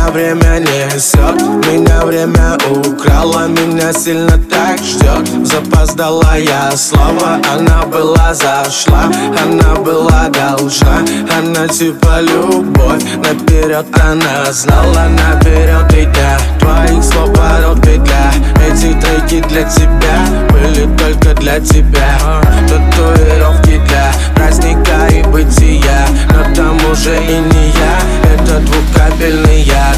время несет, меня время украло, меня сильно так ждет. Запоздалое слово, она была зашла, она была должна, она типа любовь. Наперед она знала, наперед идя, твоих слов пород петля. Эти треки для тебя были только для тебя. Татуировки для праздника и бытия, но там уже и не я, это двухкапельный яд.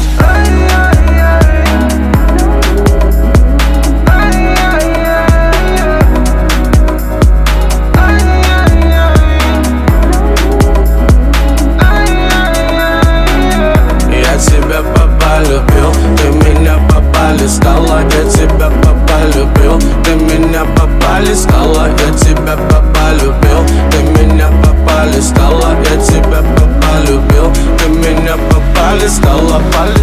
Я тебя полюбил, ты меня полистала. Я тебя полюбил, ты меня полистала. Я тебя полюбил, ты меня полистала. Я тебя полюбил, ты меня полистала.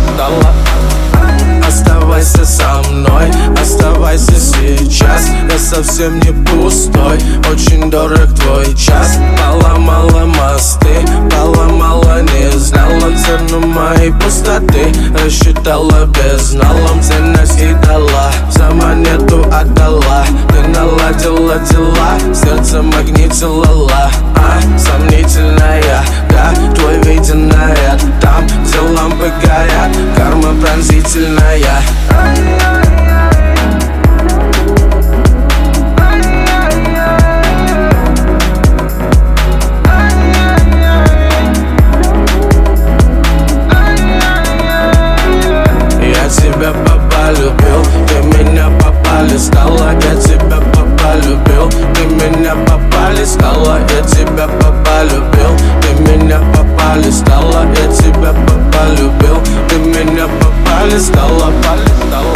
Оставайся со мной, оставайся сейчас. Я совсем не пустой, очень дорог твой час. Поломала мосты, поломала, не знала цену моей пустоты. Рассчитала безналом, ценность и дала, за монету отдала. Ты наладила дела, сердце магнитилала. Сомнительная, да, твой виден наряд. Там, где лампы горят, карма пронзительная. Я тебя полюбил, ты меня полистала. Я тебя полюбил, ты меня полистала. Я тебя полюбил, ты меня полистала. Я тебя полюбил, ты меня полистала.